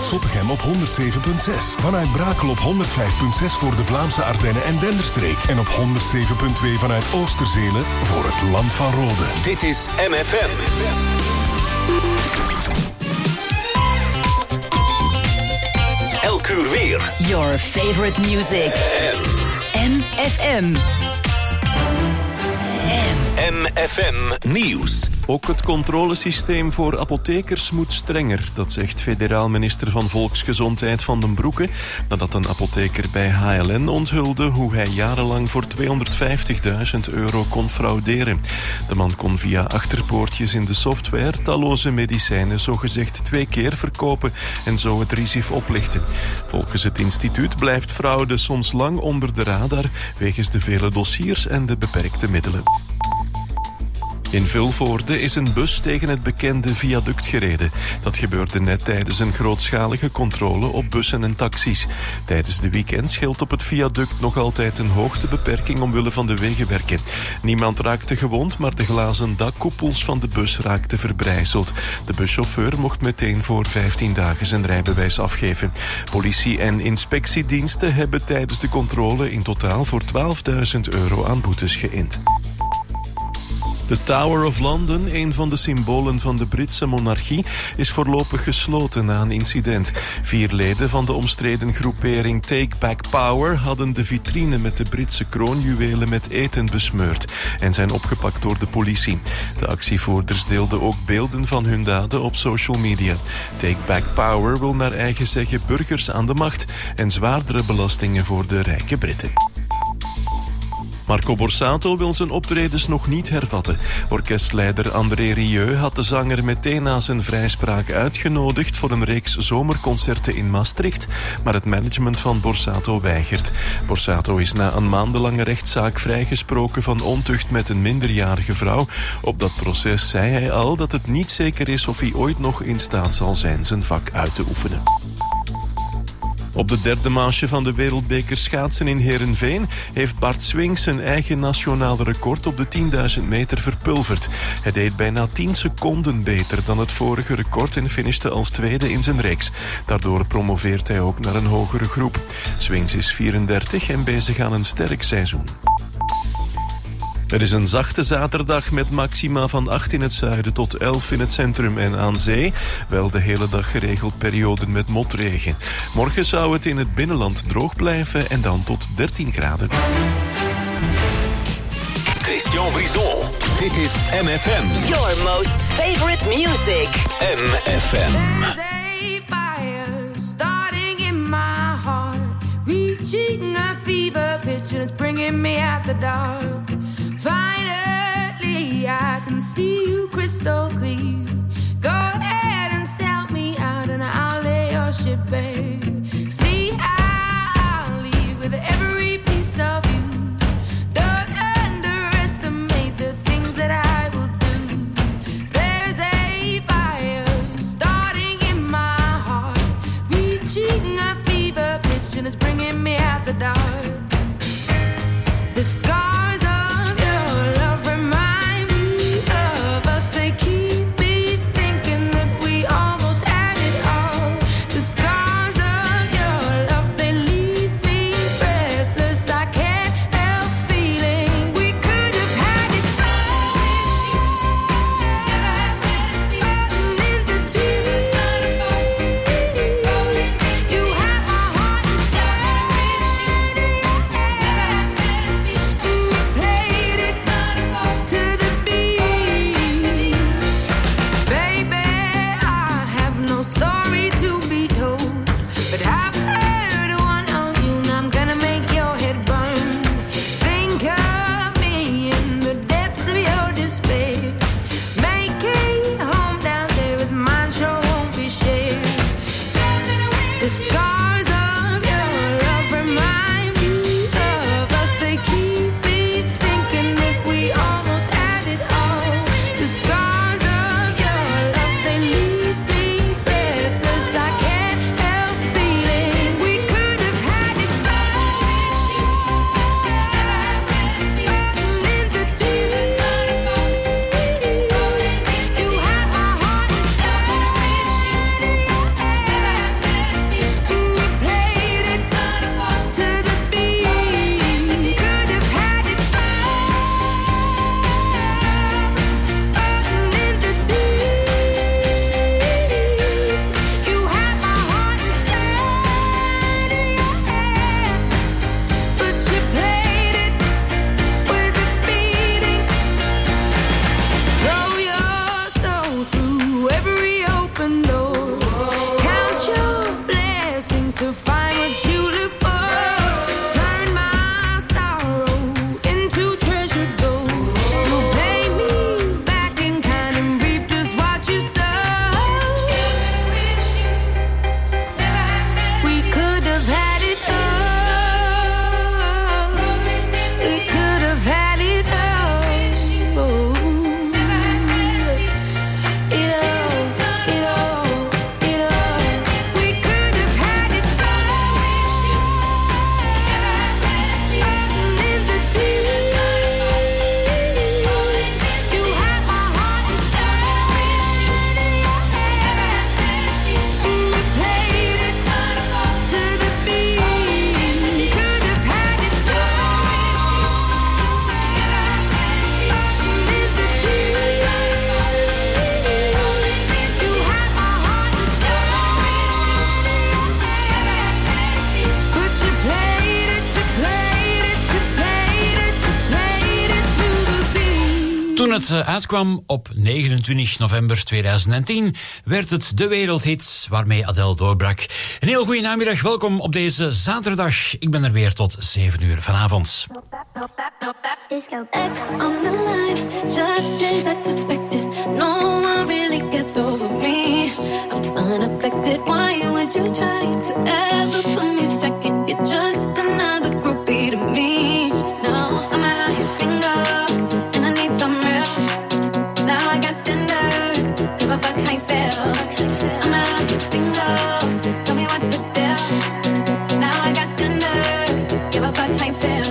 Zottegem op 107.6. Vanuit Brakel op 105.6 voor de Vlaamse Ardennen en Denderstreek. En op 107.2 vanuit Oosterzele voor het Land van Rode. Dit is MFM. Elk uur weer. Your favorite music. MFM. MFM Nieuws. Ook het controlesysteem voor apothekers moet strenger. Dat zegt federaal minister van Volksgezondheid Van den Broeke, nadat een apotheker bij HLN onthulde hoe hij jarenlang voor €250.000 kon frauderen. De man kon via achterpoortjes in de software talloze medicijnen zogezegd 2 keer verkopen en zo het risico oplichten. Volgens het instituut blijft fraude soms lang onder de radar wegens de vele dossiers en de beperkte middelen. In Vilvoorde is een bus tegen het bekende viaduct gereden. Dat gebeurde net tijdens een grootschalige controle op bussen en taxis. Tijdens de weekends geldt op het viaduct nog altijd een hoogtebeperking omwille van de wegenwerken. Niemand raakte gewond, maar de glazen dakkoepels van de bus raakten verbrijzeld. De buschauffeur mocht meteen voor 15 dagen zijn rijbewijs afgeven. Politie en inspectiediensten hebben tijdens de controle in totaal voor €12.000 aan boetes geïnd. De Tower of London, een van de symbolen van de Britse monarchie, is voorlopig gesloten na een incident. 4 leden van de omstreden groepering Take Back Power hadden de vitrine met de Britse kroonjuwelen met eten besmeurd en zijn opgepakt door de politie. De actievoerders deelden ook beelden van hun daden op social media. Take Back Power wil naar eigen zeggen burgers aan de macht en zwaardere belastingen voor de rijke Britten. Marco Borsato wil zijn optredens nog niet hervatten. Orkestleider André Rieu had de zanger meteen na zijn vrijspraak uitgenodigd voor een reeks zomerconcerten in Maastricht, maar het management van Borsato weigert. Borsato is na een maandenlange rechtszaak vrijgesproken van ontucht met een minderjarige vrouw. Op dat proces zei hij al dat het niet zeker is of hij ooit nog in staat zal zijn zijn vak uit te oefenen. Op de derde manche van de wereldbeker schaatsen in Heerenveen heeft Bart Swings zijn eigen nationale record op de 10.000 meter verpulverd. Hij deed bijna 10 seconden beter dan het vorige record en finishte als tweede in zijn reeks. Daardoor promoveert hij ook naar een hogere groep. Swings is 34 en bezig aan een sterk seizoen. Er is een zachte zaterdag met maxima van 8 in het zuiden tot 11 in het centrum en aan zee. Wel de hele dag geregeld perioden met motregen. Morgen zou het in het binnenland droog blijven en dan tot 13 graden. Christian Brisson. Dit is MFM. Your most favorite music. MFM. There's a fire starting in my heart, reaching a fever pitch and it's bringing me out the dark. Finally, I can see you crystal clear. Go ahead and sell me out and I'll lay your ship bare. See, I'll leave with every piece of you. Don't underestimate the things that I will do. There's a fire starting in my heart, reaching a fever pitch and it's bringing me out the dark. The scars of your love remind me of us. They keep me thinking that we almost had it all. The scars of your love, they leave me breathless. I can't help feeling we could have had it all. Into Jesus, you have my heart inside. And you played it to the beat. Baby, I have no story to be told, but I've heard one on you and I'm gonna make your head burn. Think of me in the depths of your despair. Make a home down there as mine sure won't be shared. The scars of your love remind me of us. They keep me thinking that we almost had it all. The scars of your love, they leave me breathless. I can't help feeling we could have had it all. Into Jesus, you have my heart inside. het uitkwam op 29 november 2010 werd het de wereldhit waarmee Adele doorbrak. Een heel goede namiddag, welkom op deze zaterdag. Ik ben er weer tot 7 uur vanavond. X on the line, just as I suspected. No one really gets over me. I'm unaffected. Why would you try to ever put me second? You're just another groupie to me. No, I'm out here single, and I need some real. Now I got standards, give a fuck how you feel. I'm out here single, tell me what's the deal. Now I got standards, give a fuck how you feel.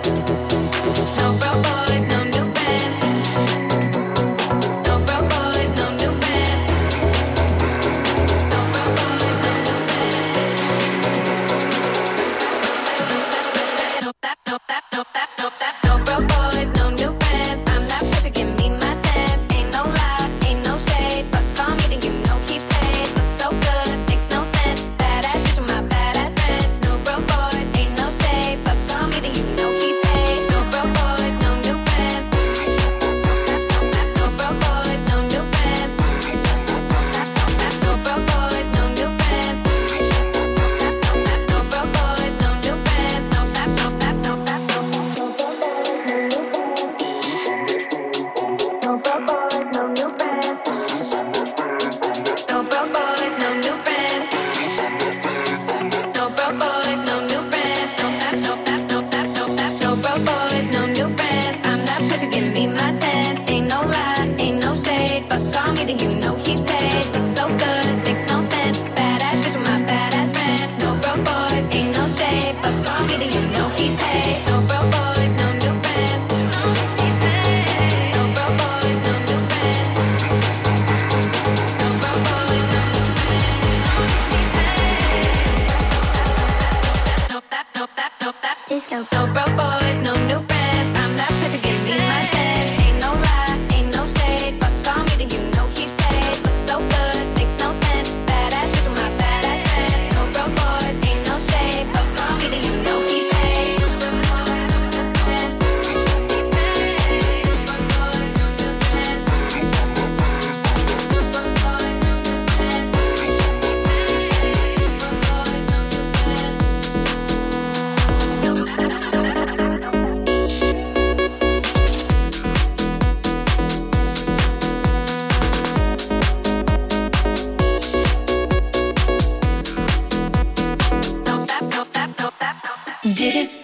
Dit is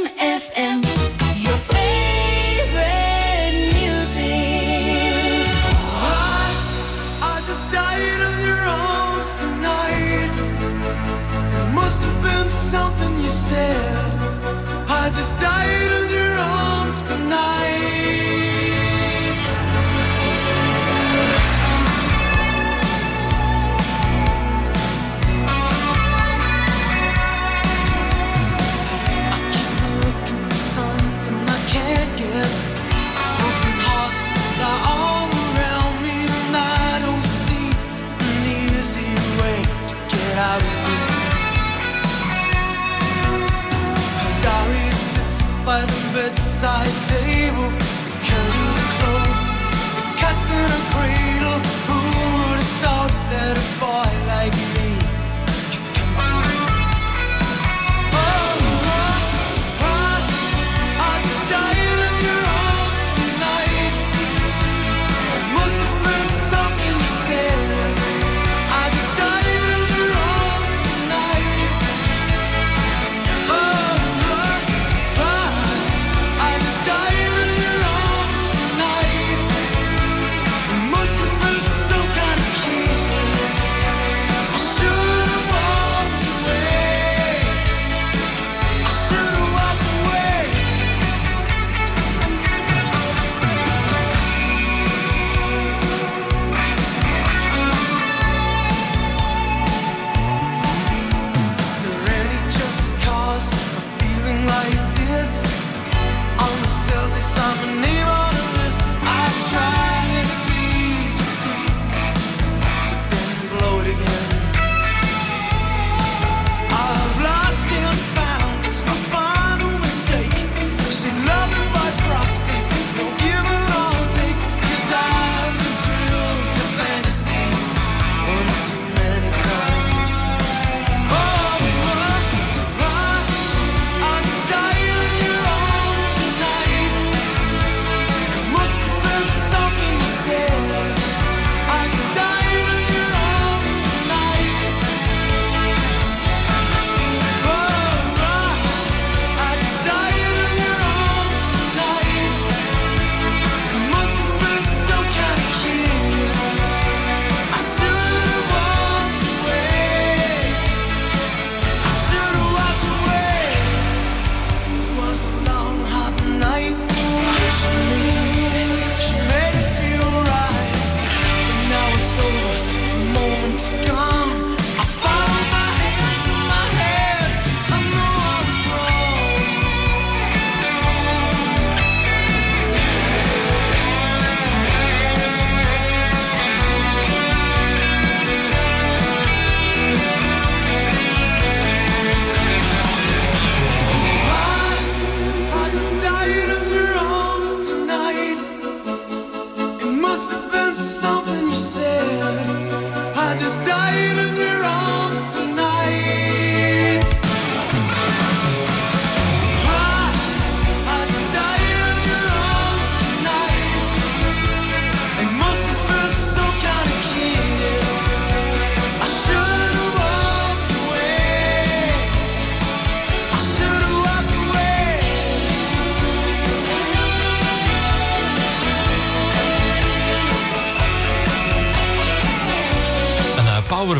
MFM, your favorite music. I just died in your arms tonight. It must have been something you said. I just died in your arms tonight. By the bedside table, the curtains are closed, the cat's in a cradle. Who would have thought that a boy like me could come to this? I just died in your arms tonight. It must have been something you said. I just died in your arms tonight. I just died in your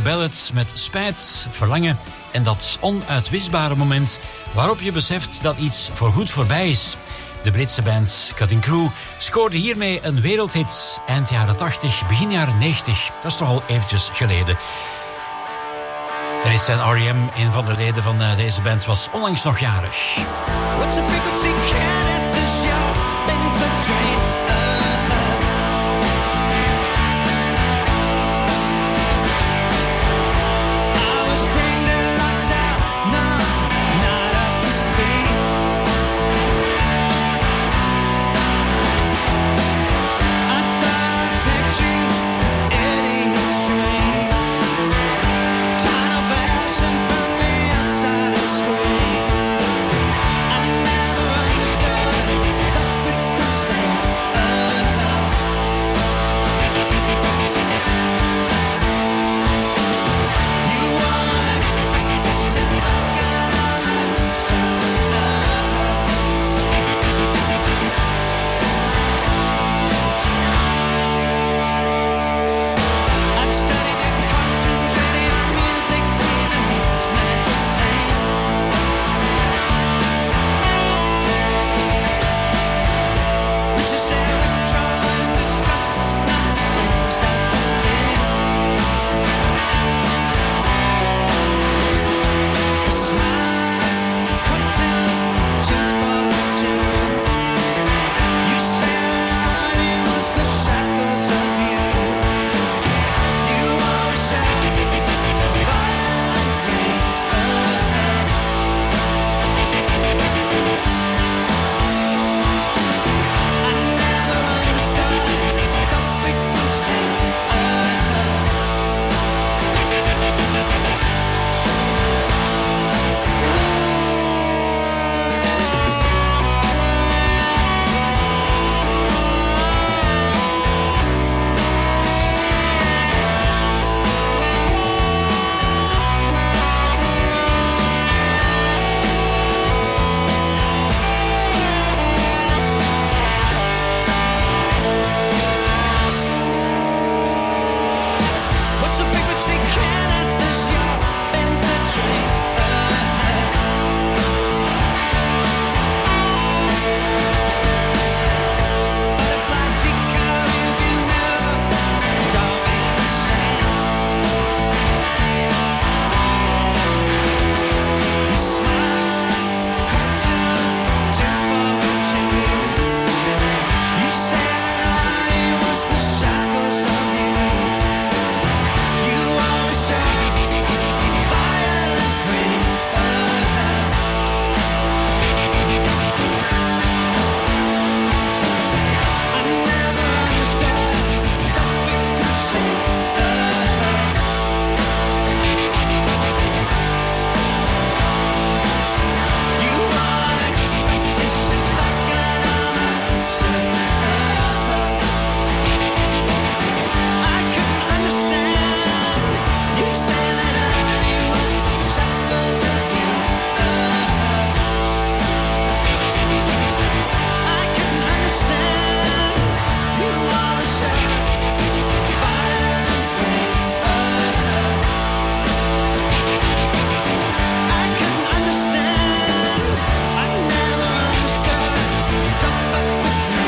ballad met spijt, verlangen en dat onuitwisbare moment waarop je beseft dat iets voorgoed voorbij is. De Britse band Cutting Crew scoorde hiermee een wereldhit eind jaren 80, begin jaren 90. Dat is toch al eventjes geleden. Er is zijn R.E.M., een van de leden van deze band, was onlangs nog jarig. What's the frequency count at the shop? Been so trained. I was trained and locked out. No, not up to speed. I thought I picked you, Eddie Stream. Tunnel passion from the outside of the screen. I never understood the frequency of love. You won't expect this since I got all that sound of love. I've studied the cartoons, radio, music, TV news, magazine. We just say we try and discuss, not the same as out there. A smile, cocktail, tooth for two. You said it was the shackles of you. You always said violent green. I never understood the frequency of love. What's the frequency count at the shop? Been so trained. Butterfly decal, rearview mirror, it's all been the same. You smile, cocktail, tooth for two. You said it was the shackles of you. You always said violent green. I never understood the frequency of love. You are expected since I got on my set of love. I couldn't understand. You said that I was the shackles of you. I couldn't understand. You always said violent green. I couldn't understand. I never understood. Don't fuck with me.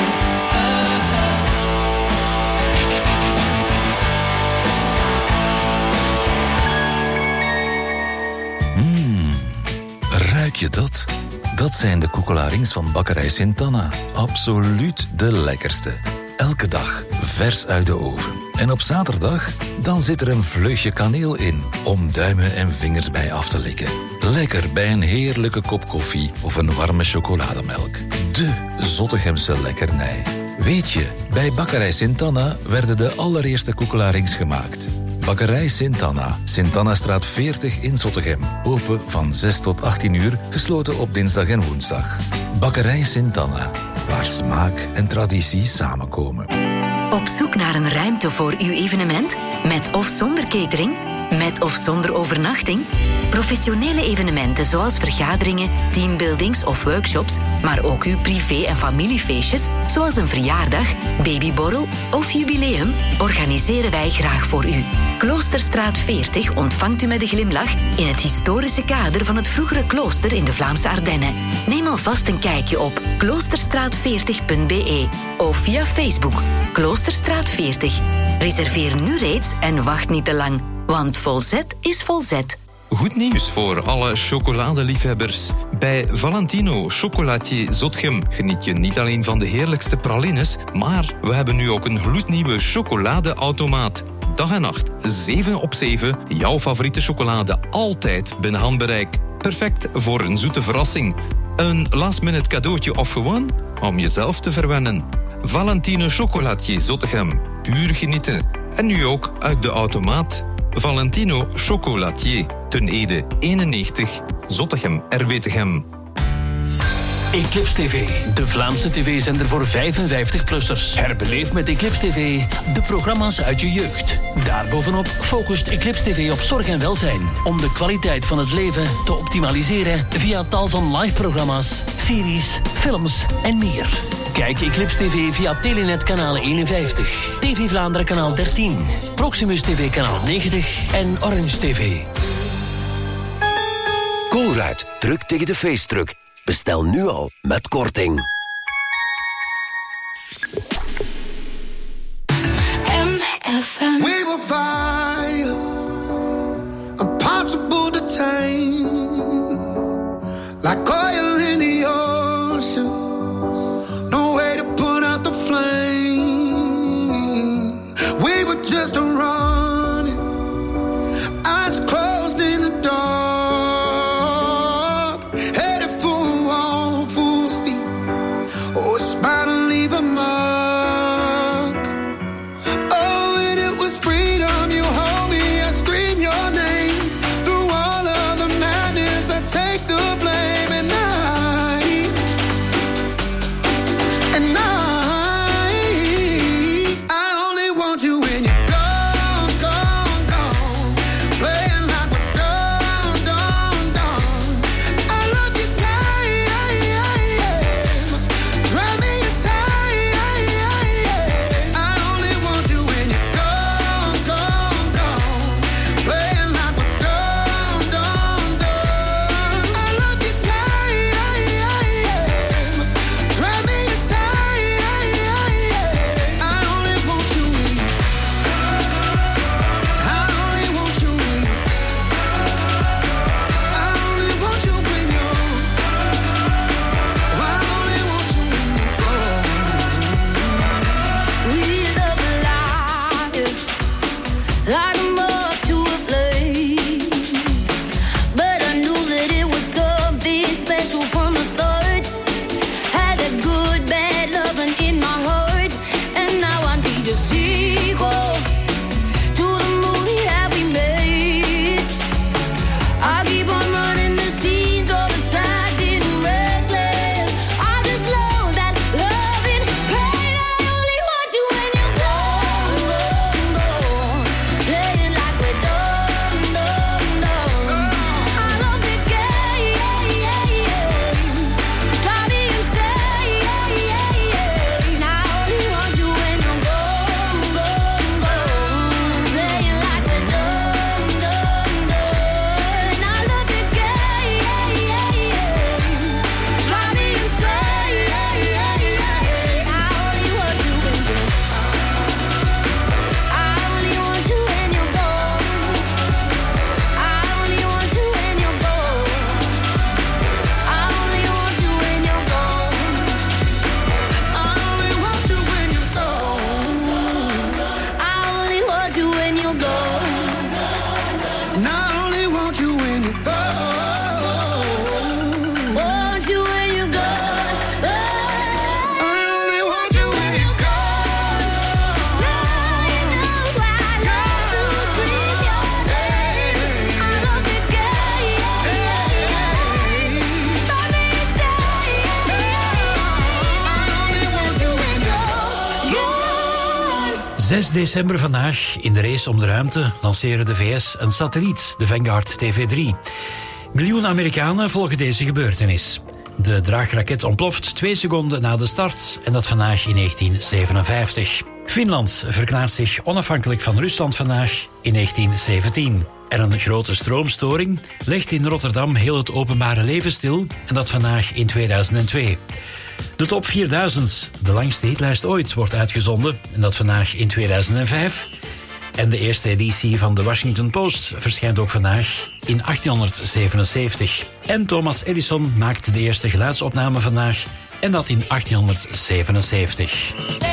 Ruik je dat? Dat zijn de koekelarings van bakkerij Sint-Anna. Absoluut de lekkerste. Elke dag vers uit de oven. En op zaterdag, dan zit er een vleugje kaneel in, om duimen en vingers bij af te likken. Lekker bij een heerlijke kop koffie of een warme chocolademelk. De Zottegemse lekkernij. Weet je, bij bakkerij Sint-Anna werden de allereerste koekelarings gemaakt. Bakkerij Sint-Anna, Sint-Annastraat 40 in Zottegem. Open van 6 tot 18 uur, gesloten op dinsdag en woensdag. Bakkerij Sint-Anna, waar smaak en traditie samenkomen. Op zoek naar een ruimte voor uw evenement? Met of zonder catering? Met of zonder overnachting? Professionele evenementen zoals vergaderingen, teambuildings of workshops, maar ook uw privé- en familiefeestjes, zoals een verjaardag, babyborrel of jubileum, organiseren wij graag voor u. Kloosterstraat 40 ontvangt u met een glimlach in het historische kader van het vroegere klooster in de Vlaamse Ardennen. Neem alvast een kijkje op kloosterstraat40.be of via Facebook Kloosterstraat 40. Reserveer nu reeds en wacht niet te lang, want Volzet is Volzet. Goed nieuws voor alle chocoladeliefhebbers. Bij Valentino Chocolatier Zotgem geniet je niet alleen van de heerlijkste pralines, maar we hebben nu ook een gloednieuwe chocoladeautomaat. Dag en nacht, 7 op 7, jouw favoriete chocolade altijd binnen handbereik. Perfect voor een zoete verrassing. Een last-minute cadeautje of gewoon om jezelf te verwennen. Valentino Chocolatier Zottegem, puur genieten. En nu ook uit de automaat. Valentino Chocolatier, Ten Ede 91, Zottegem, Erwetegem. Eclipse TV, de Vlaamse tv-zender voor 55-plussers. Herbeleef met Eclipse TV de programma's uit je jeugd. Daarbovenop focust Eclipse TV op zorg en welzijn, om de kwaliteit van het leven te optimaliseren via tal van live-programma's, series, films en meer. Kijk Eclipse TV via Telenet kanaal 51, TV Vlaanderen kanaal 13, Proximus TV kanaal 90 en Orange TV. Colruyt, druk tegen de feestdruk. Bestel nu al met korting. MFM. We will fire, impossible to tame, like oil in the ocean. No way to put out the flame. We were just running, eyes closed in the dark, headed for a wall, full speed. Oh, it's bound to leave a mark. Oh, and it was freedom. You hold me, I scream your name. Through all of the madness, I take the blame, and I 6 december vandaag, in de race om de ruimte, lanceren de VS een satelliet, de Vanguard TV3. Miljoenen Amerikanen volgen deze gebeurtenis. De draagraket ontploft 2 seconden na de start en dat vandaag in 1957. Finland verklaart zich onafhankelijk van Rusland vandaag in 1917. En een grote stroomstoring legt in Rotterdam heel het openbare leven stil en dat vandaag in 2002. De top 4000, de langste hitlijst ooit, wordt uitgezonden en dat vandaag in 2005. En de eerste editie van de Washington Post verschijnt ook vandaag in 1877. En Thomas Edison maakte de eerste geluidsopname vandaag en dat in 1877.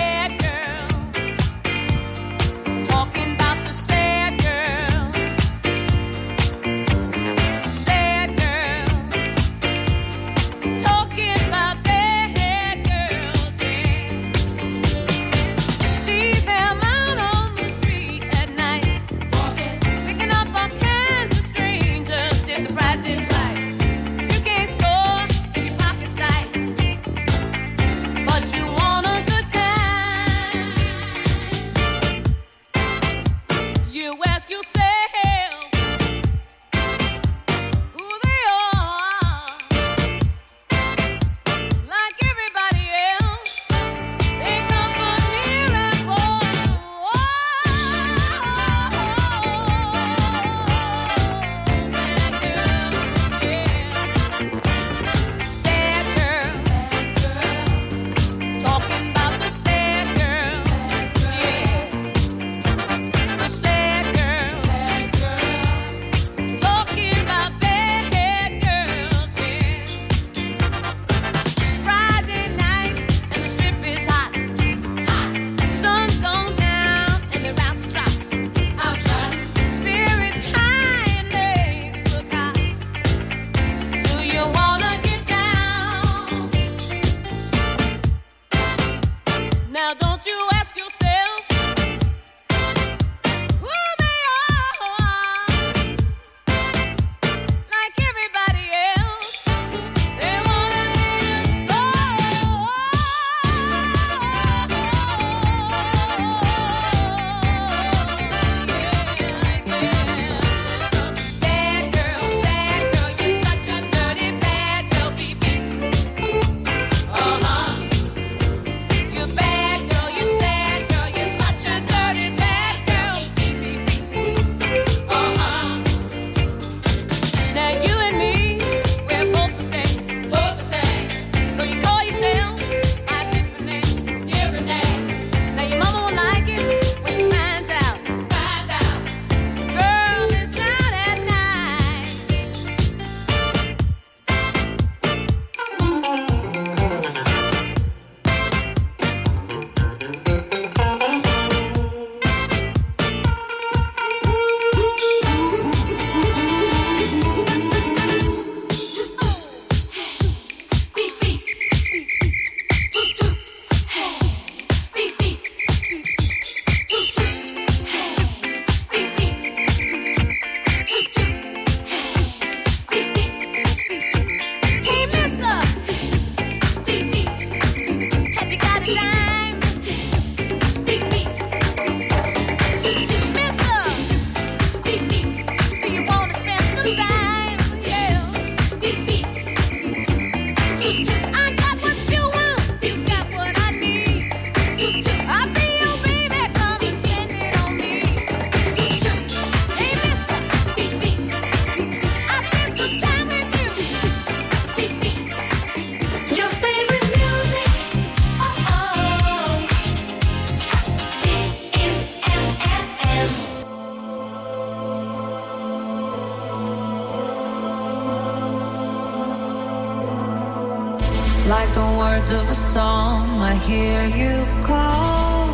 Like the words of a song, I hear you call.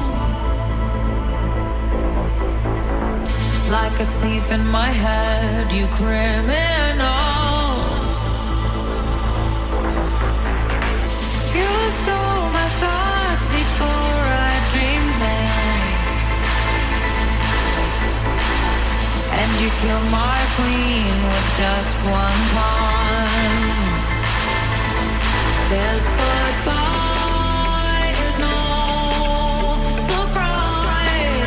Like a thief in my head, you criminal. You stole my thoughts before I dreamed them, and you killed my queen with just one pawn. This goodbye is no surprise.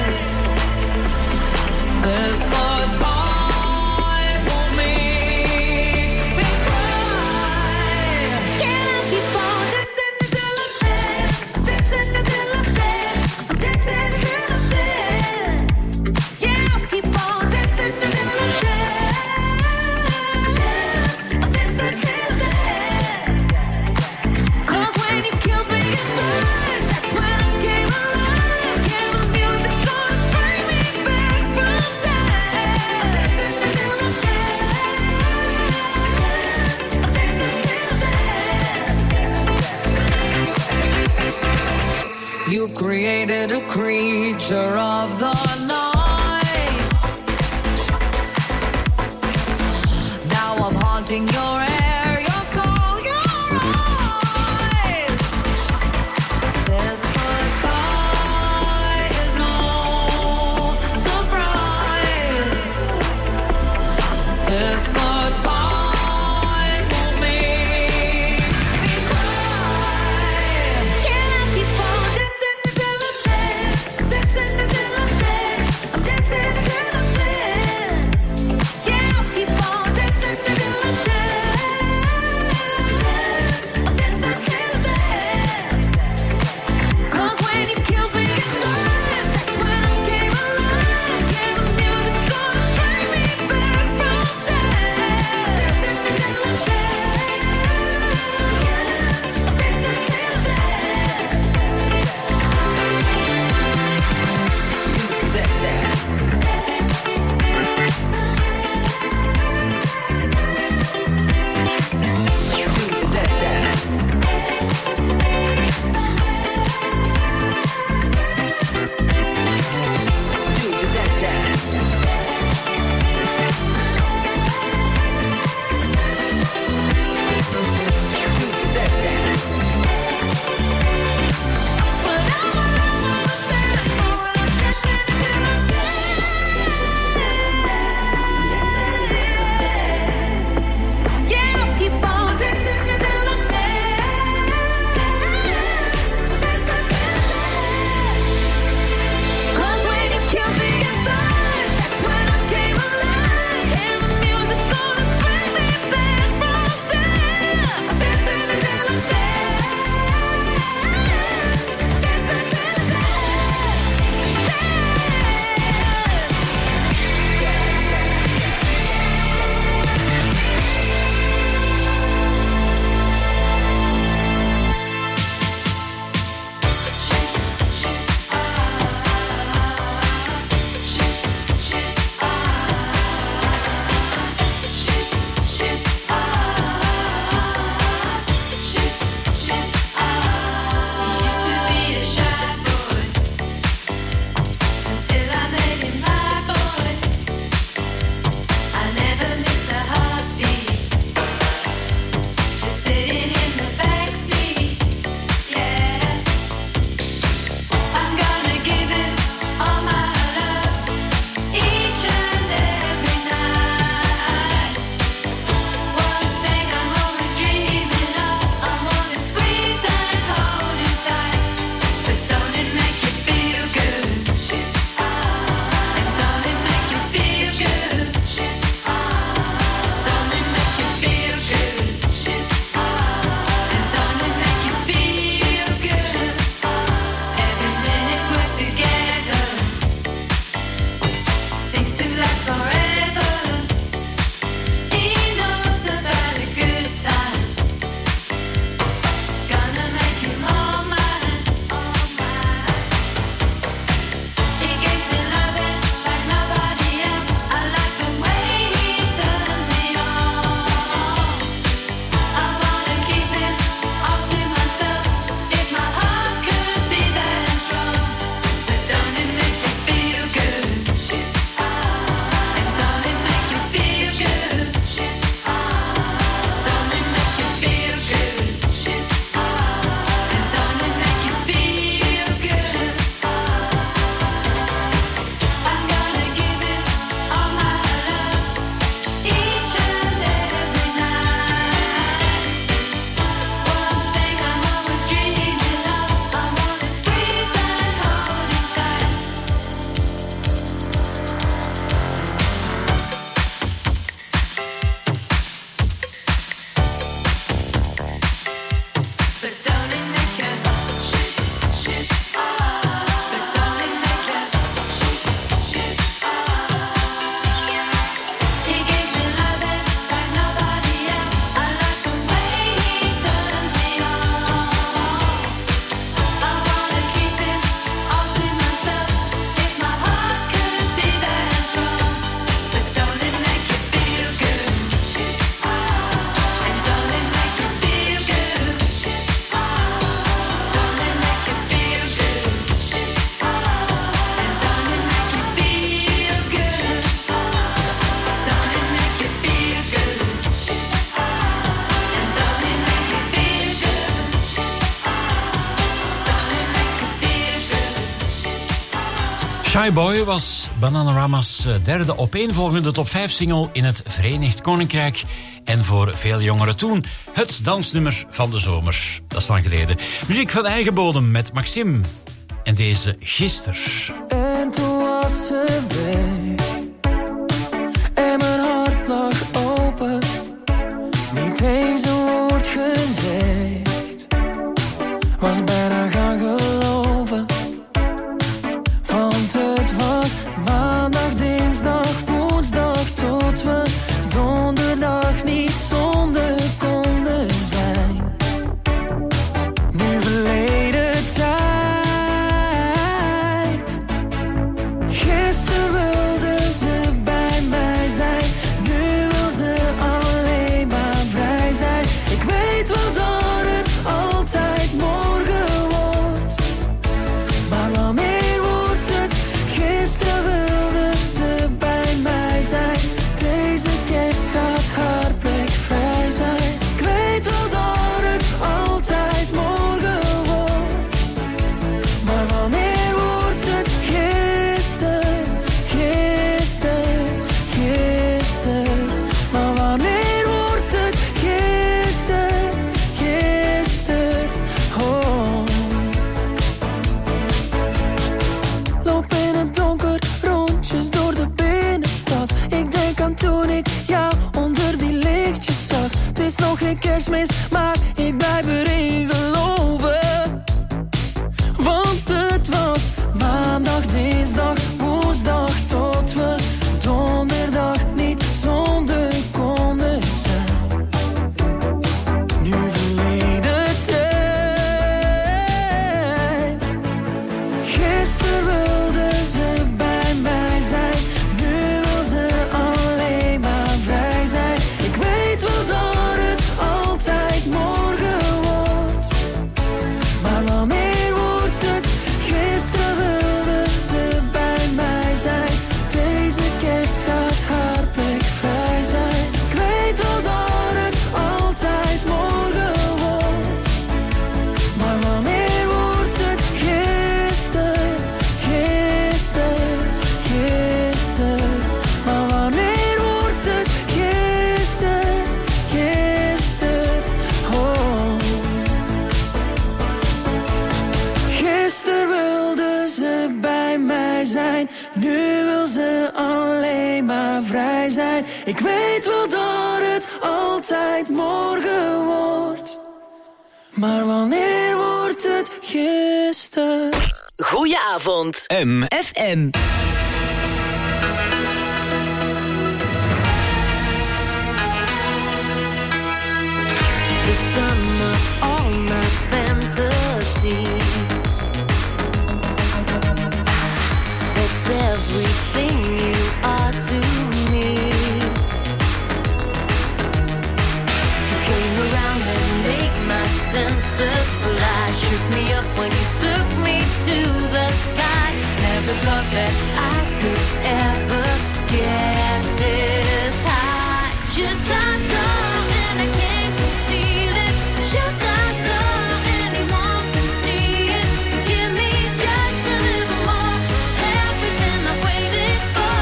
created a creature of the night. Now I'm haunting your air, your soul, your eyes. This goodbye is no surprise. This goodbye won't make me cry. Can I keep on dancing until I'm dead? Dancing until I'm dead. I'm dancing until I'm dead. Yeah, I'll keep on dancing until I'm dead. Shy Boy was Bananarama's derde opeenvolgende top 5 single in het Verenigd Koninkrijk. En voor veel jongeren toen het dansnummer van de zomer. Dat is lang geleden. Muziek van eigen bodem met Maxime. En deze Gister. En toen was ze weg. En mijn hart lag open. Niet eens een woord gezegd. Was bijna gaan geloven. Want het was maandag, dinsdag, woensdag. Tot we donderdag niet zonder konden zijn. Nu verleden tijd. Gisteren wilde ze bij mij zijn. Nu wil ze alleen maar vrij zijn. Ik weet wel dat het altijd morgen wordt. Maar wanneer wordt het? Gisteren wilde ze bij mij zijn. Deze kerst gaat haar plek vrij zijn. Ik weet wel dat het altijd morgen wordt. Maar wanneer wordt het? Gisteren, gisteren, gisteren. Maar wanneer wordt het? Gisteren, gisteren, oh. Loop in het donker, rondjes door de binnenstad. Ik denk aan toen ik jou onder die lichtjes zag. Het is nog geen kerstmis, maar ik blijf erin geloven. Want het was maandag, dinsdag, woensdag. Tot we donderdag niet zonder konden zijn. Nu verleden tijd. Gisteren wilde ze bij mij zijn. Nu wil ze alleen maar vrij zijn. Ik weet wel dat het altijd morgen wordt. Maar wanneer wordt het? Gisteren wilde ze bij mij zijn. Deze kerst gaat haar plek vrij zijn. Ik weet wel dat het altijd morgen wordt. Maar wanneer wordt het? Gisteren, gisteren, gisteren. Maar wanneer wordt het? Gisteren, gisteren, oh. Gisteren wilde ze bij mij zijn. Nu wil ze alleen maar vrij zijn. Ik weet wel dat het altijd morgen wordt. Maar wanneer wordt het? Gisteren. Goedenavond. FM. The sum of all my fantasies. That's everything you are to me. You came around and made my senses fly. Shook me up when you took me to the sky. Never thought that I could ever get this high. Should I go and I can't conceal it? Should I go? Anyone can see it. Give me just a little more. Everything I've waited for.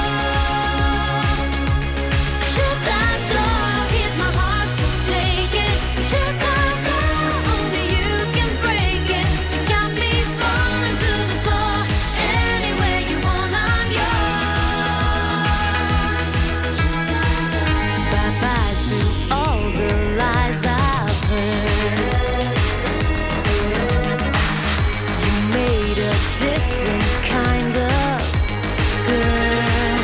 Should I go? Here's my heart, so take it. Should I go? Only you can break it. You got me falling to the floor. Anywhere you want, I'm yours. Bye-bye to all the lies I've heard. You made a different kind of girl.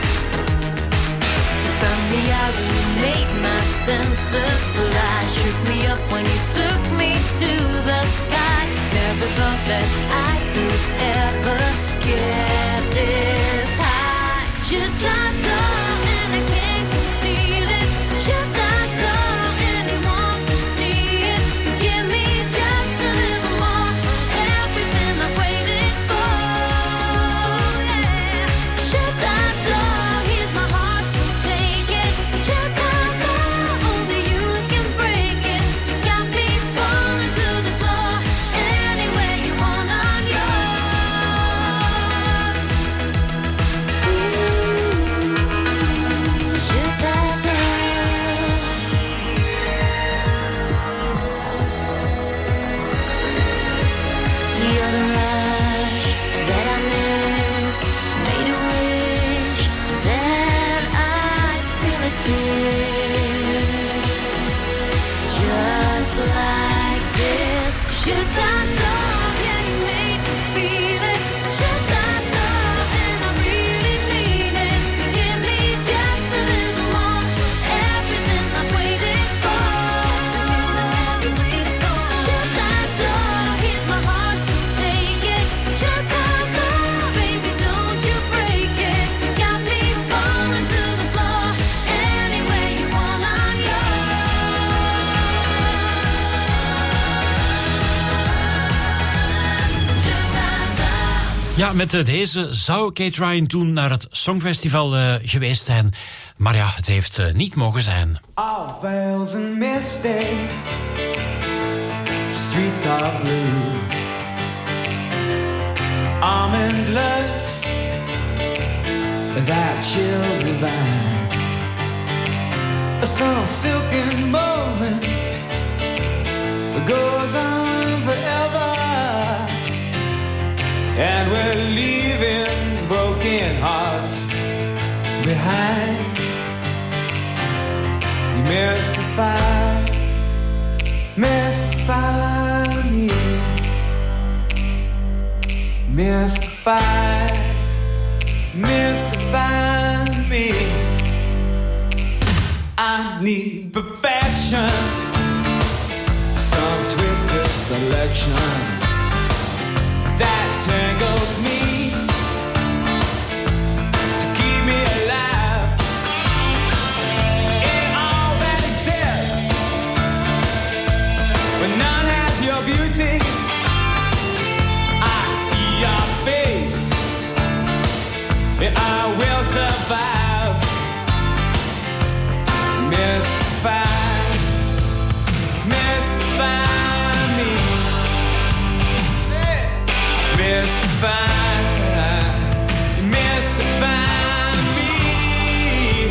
You found me out and you made my senses fly. Shook me up when you took me to the sky. Never thought that I could ever get this high. Should I go and I can't conceal it? Should I go? Anyone can see it. Give me just a little more. Everything I've waited for. Yeah. Should I go? Here's my heart, so take it. Should I go? Only you can break it. You got me falling to the floor. Anywhere you want, I'm Ja, met deze zou Kate Ryan toen naar het Songfestival geweest zijn. Maar ja, het heeft niet mogen zijn. All veils and misty, streets are blue. Almond looks, that chill divine. Some silken moment goes on forever, and we're leaving broken hearts behind. You mystify me, mystify me. I need perfection, some twisted selection that tangles me to keep me alive in all that exists. When none has your beauty, I see your face, and I will survive. Mystify me, mystify me.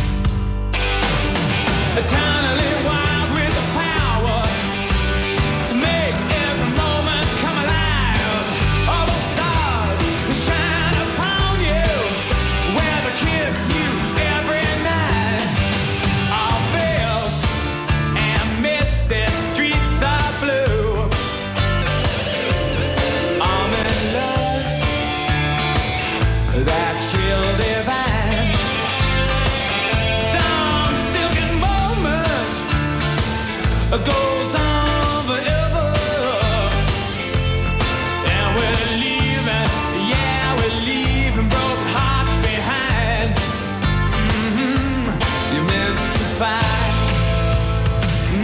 Eternally wild with the power to make every moment come alive. All those stars that shine upon you, where they kiss you every night. All veils and misty streets are blue. Almond looks, that chill divine. Some silken moment goes on forever, and we're leaving, yeah, we're leaving broken hearts behind. You mystify me,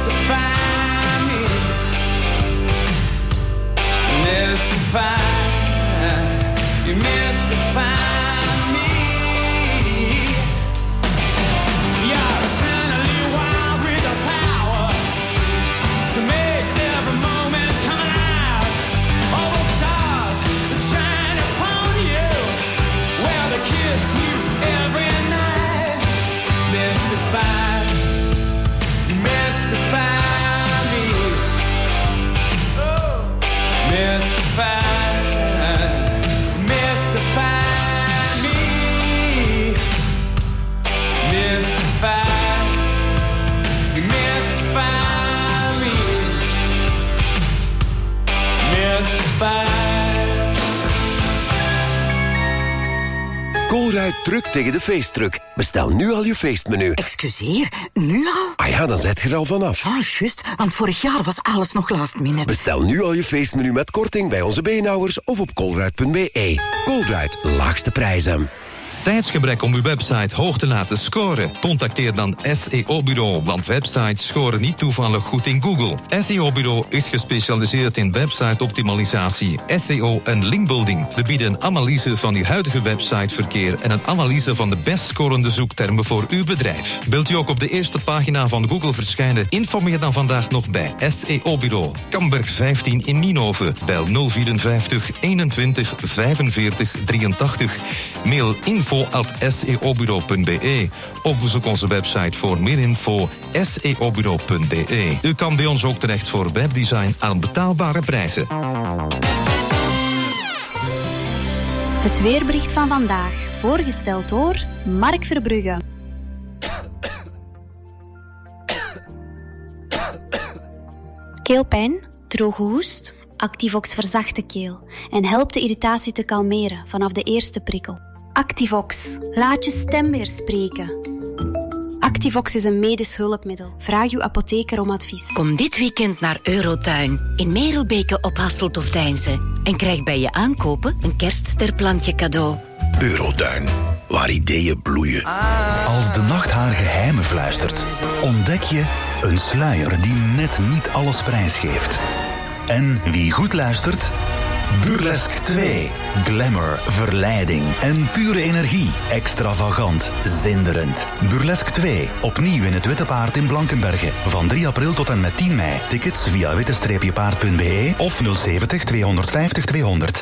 mystify, you mystify me. You're eternally wild with the power to make every moment come alive. All those stars that shine upon you, where they kiss you every night. Mystify, mystify me. Oh, mystify. Mystify me, mystify, mystify me, mystify. Colruyt drukt tegen de feestdruk. Bestel nu al je feestmenu. Excuseer, nu al? Ah ja, dan zet je er al vanaf. Ah, juist, want vorig jaar was alles nog last minute. Bestel nu al je feestmenu met korting bij onze beenhouwers of op colruyt.be. Colruyt, laagste prijzen. Tijdsgebrek om uw website hoog te laten scoren? Contacteer dan SEO Bureau, want websites scoren niet toevallig goed in Google. SEO Bureau is gespecialiseerd in website-optimalisatie, SEO en linkbuilding. We bieden een analyse van uw huidige websiteverkeer en een analyse van de best scorende zoektermen voor uw bedrijf. Wilt u ook op de eerste pagina van Google verschijnen? Informeer dan vandaag nog bij SEO Bureau. Kamberg 15 in Nienhoven. Bel 054 21 45 83. Mail info@seobureau.be of bezoek onze website voor meer info seobureau.be. U kan bij ons ook terecht voor webdesign aan betaalbare prijzen. Het weerbericht van vandaag, voorgesteld door Mark Verbrugge. Keelpijn, droge hoest? Activox verzacht de keel en helpt de irritatie te kalmeren vanaf de eerste prikkel. Activox, laat je stem weer spreken. Activox is een medisch hulpmiddel. Vraag uw apotheker om advies. Kom dit weekend naar Eurotuin in Merelbeke op Hasselt of Deinze en krijg bij je aankopen een kerststerplantje cadeau. Eurotuin, waar ideeën bloeien. Als de nacht haar geheimen fluistert, ontdek je een sluier die net niet alles prijsgeeft. En wie goed luistert, Burlesque 2. Glamour, verleiding en pure energie. Extravagant, zinderend. Burlesque 2. Opnieuw in het Witte Paard in Blankenberge. Van 3 april tot en met 10 mei. Tickets via witte-paard.be of 070 250 200.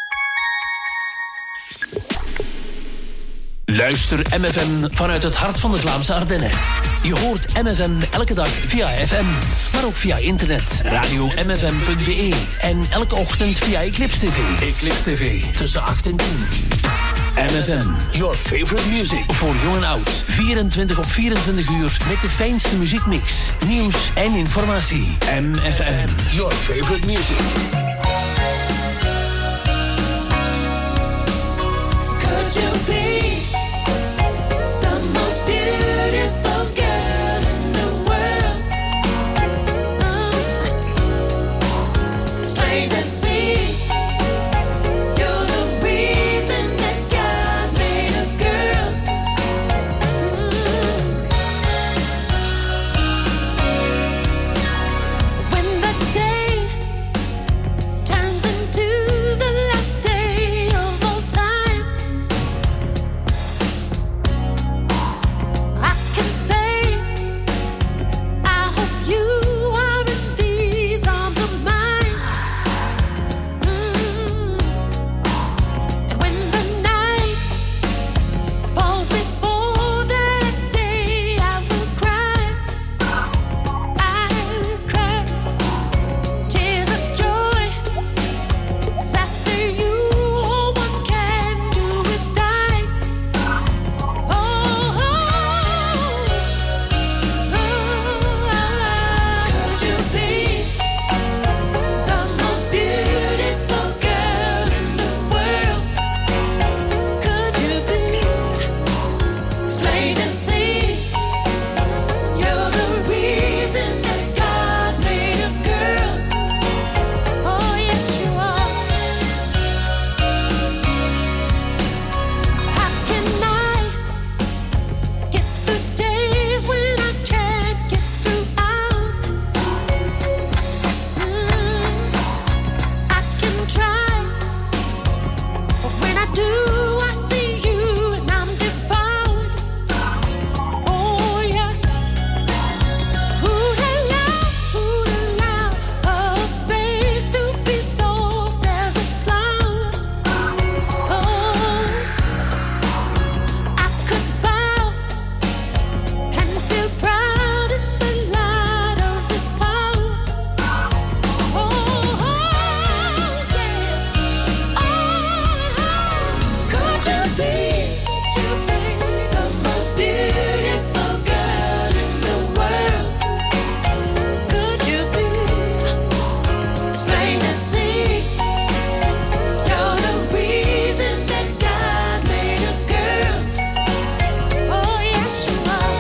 Luister MFM vanuit het hart van de Vlaamse Ardennen. Je hoort MFM elke dag via FM, maar ook via internet. Radio mfm.be en elke ochtend via Eclipse TV. Eclipse TV, tussen 8 en 10. MFM, your favorite music. Voor jong en oud. 24 op 24 uur met de fijnste muziekmix. Nieuws en informatie. MFM, your favorite music. Could you be the most beautiful girl in the world? It's plain to see you're the reason that God made a girl. When the day turns into the last day of all time, I can say I hope you are in these arms of mine. And when the night falls before that day, I will cry. I will cry tears of joy. 'Cause after you, all one can do is die. Could you be the most beautiful girl in the world? Could you be? It's plain to see you're the reason that God made a girl. Oh yes you are. How can I get through days when I can't get through hours? I can try, but when I do, I see you and I'm devoured. Oh yes, who'd allow a face to be soft as a flower? Oh, I could bow and feel proud in the light of His power. Oh, yeah. Could you be the most beautiful girl in the world? Could you be? It's plain to see you're the reason that God made a girl. Oh yes you are.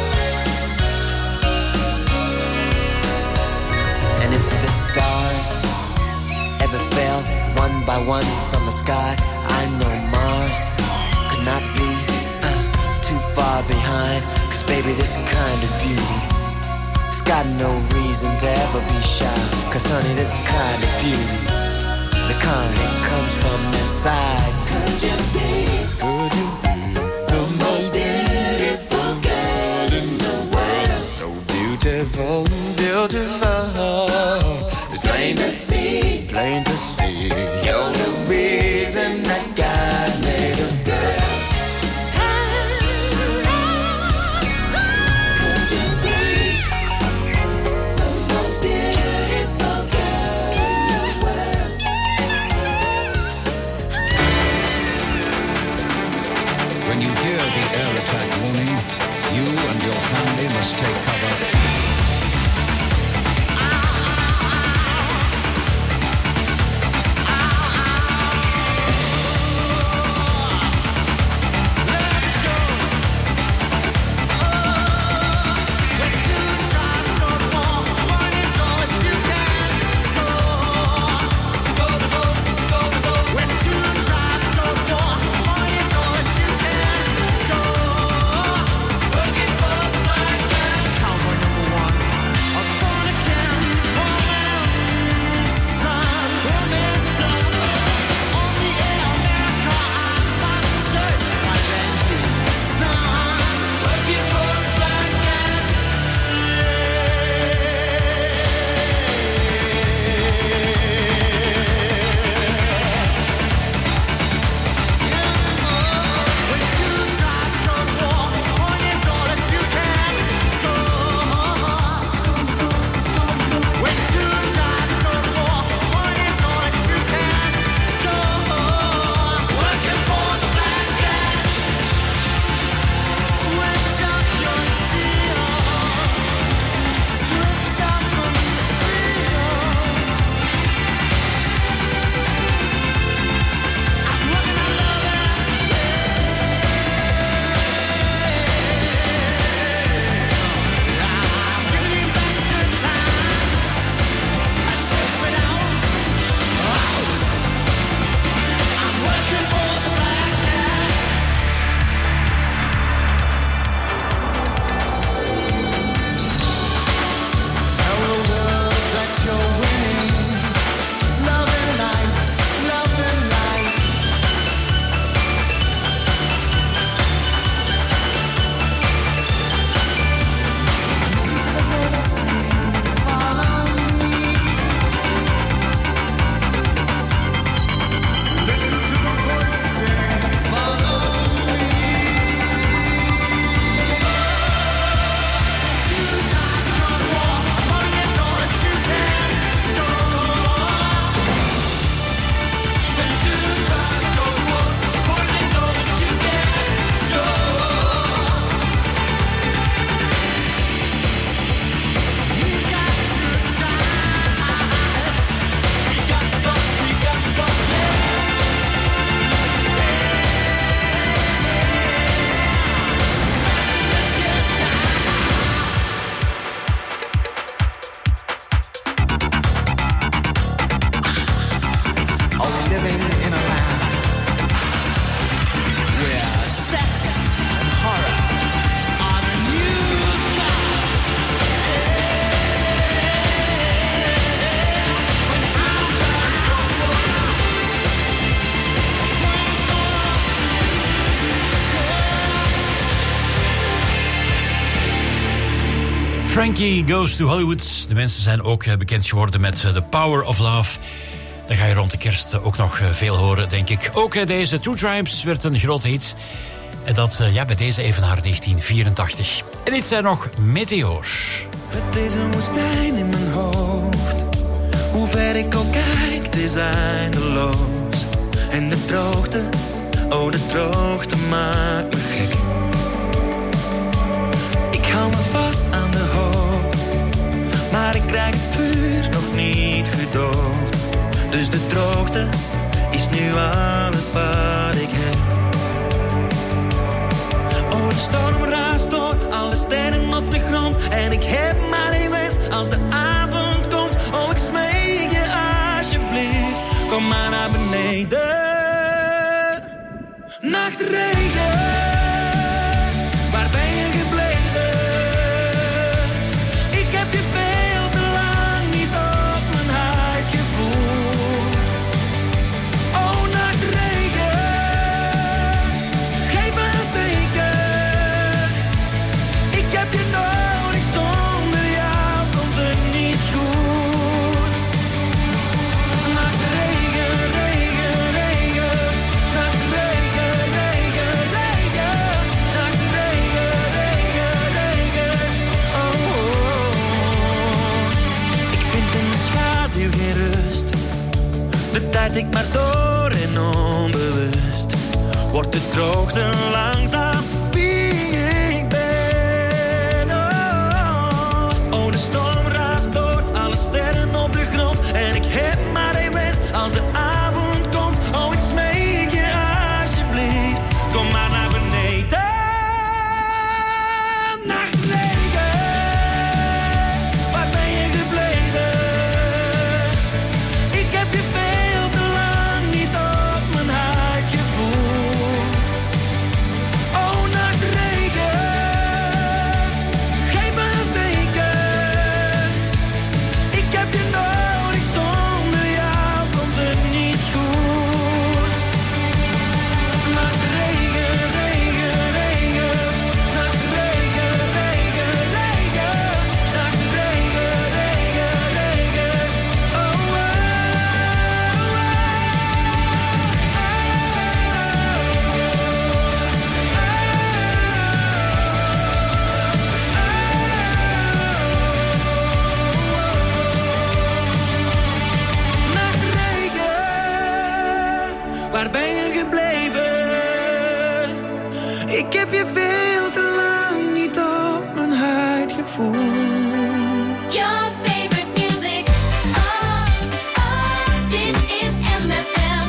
And if the stars ever fell one by one from the sky, I know Mars could not be too far behind. 'Cause baby, this kind of beauty, it's got no reason to ever be shy. 'Cause honey, this kind of beauty, the kind that comes from inside. Could you be the most beautiful girl in the world? So beautiful, beautiful. It's plain to see you're the reason that God made a girl. Could you be the most beautiful girl in the world? When you hear the air attack warning, you and your family must take cover. Frankie Goes to Hollywood. De mensen zijn ook bekend geworden met The Power of Love. Dat ga je rond de kerst ook nog veel horen, denk ik. Ook deze Two Tribes werd een grote hit. En dat bij deze evenaar 1984. En dit zijn nog Meteors. Het is een woestijn in mijn hoofd. Hoe ver ik ook kijk, het is eindeloos. En de droogte, oh de droogte maakt me gek. Ik hou me vast aan de hoop, maar ik krijg het vuur nog niet gedoofd. Dus de droogte is nu alles wat ik heb. Oh, de storm raast door, alle sterren op de grond. En ik heb maar één wens als de avond komt. Oh, ik smeek je alsjeblieft, kom maar naar beneden. Nachtregen, waar ben je gebleven? Ik heb je veel te lang niet op mijn huid gevoeld. Oh, nachtregen, geef me een teken. Ik heb je nodig, zonder jou komt het niet goed. Nachtregen, regen, regen. Nachtregen, regen, regen. Nachtregen, regen, regen. Oh, oh. Ik vind in de schaduw geen rust. De tijd ik maar door en onbewust. Wordt de droogte langzaam wie ik ben. Oh, oh, de storm raast door, alle sterren op de grond. En ik heb maar één wens als de avond komt. Oh, ik smeek je alsjeblieft, kom maar naar beneden. Nachtregen, waar ben je gebleven? Ik heb je veel te lang niet op mijn huid gevoeld. Oh, nachtregen, geef me een teken. Ik heb je nodig, zonder jou komt het niet goed. Nachtregen, regen, regen. Nachtregen, regen, regen. Nachtregen, regen, regen. Oh, oh, Nachtregen, waar ben je gebleven? Ik heb je veel te lang niet op mijn huid gevoeld. Your favorite music. Oh, oh, dit is MFM.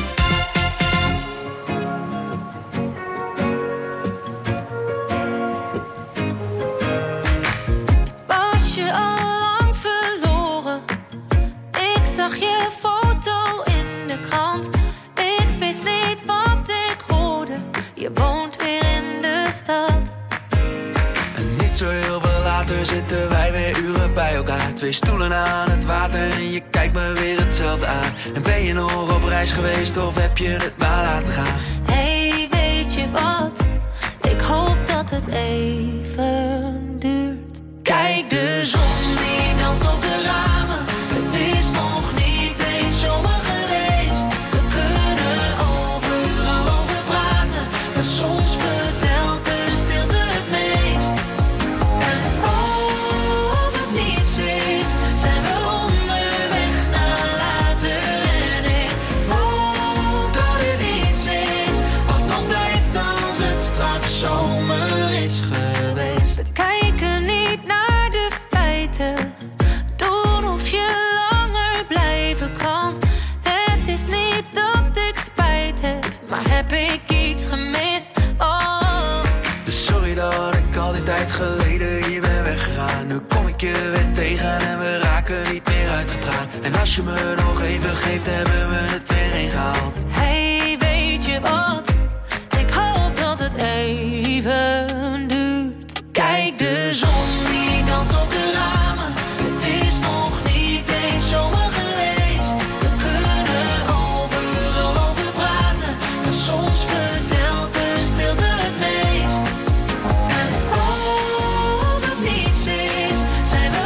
Was je al lang verloren? Ik zag je foto in de krant. Ik wist niet wat ik hoorde. Je woont weer in de stad. En niet zo heel veel later zitten wij weer uren bij elkaar. 2 stoelen aan het water en je kijkt me weer hetzelfde aan. En ben je nog op reis geweest of heb je het maar laten gaan? Hey, weet je wat? Ik hoop dat het even duurt. Kijk de zon die danst op de ramen. Het is nog niet eens zomer geweest. We kunnen overal over praten, maar soms vertelt de stilte het meest. En of het niets is, zijn we onderweg naar later. En ik hoop dat het iets is wat nog blijft als het straks zomer is geweest. We kijken niet naar de feiten, doen of je langer blijven kan. Het is niet dat ik spijt heb, maar heb ik iets gemist? Oh. Dus sorry dat ik al die tijd geleden hier ben weggegaan. Nu kom ik je weer tegen en we raken niet meer uitgepraat. En als je me nog even geeft, hebben we het weer ingehaald. Hey, weet je wat? Ik hoop dat het even duurt. Kijk de zon die danst op de ramen. Het is nog niet eens zomer geweest. We kunnen overal over praten, maar soms vertelt de stilte het meest. En of het niets is, zijn we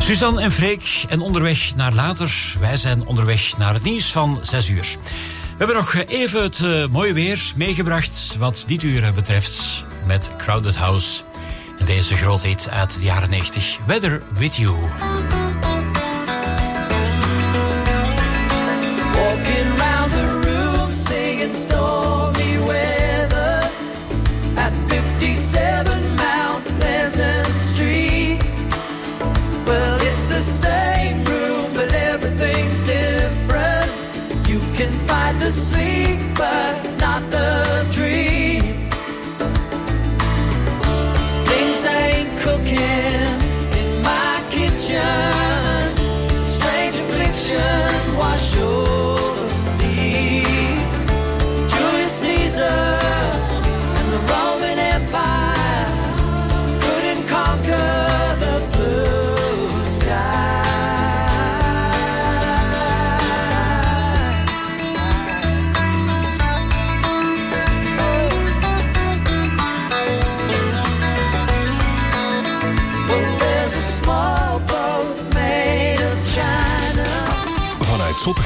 Suzanne en Freek en onderweg naar later. Wij zijn onderweg naar het nieuws van 6 uur. We hebben nog even het mooie weer meegebracht wat dit uur betreft met Crowded House. En deze grote hit uit de jaren 90, Weather With You. Walking round the room singing stormy weather at 57 Mount Pleasant Street. Well, it's the same room, but everything's different. You can fight the sleep, but not the dream. Things ain't cooking in my kitchen. Strange affliction wash over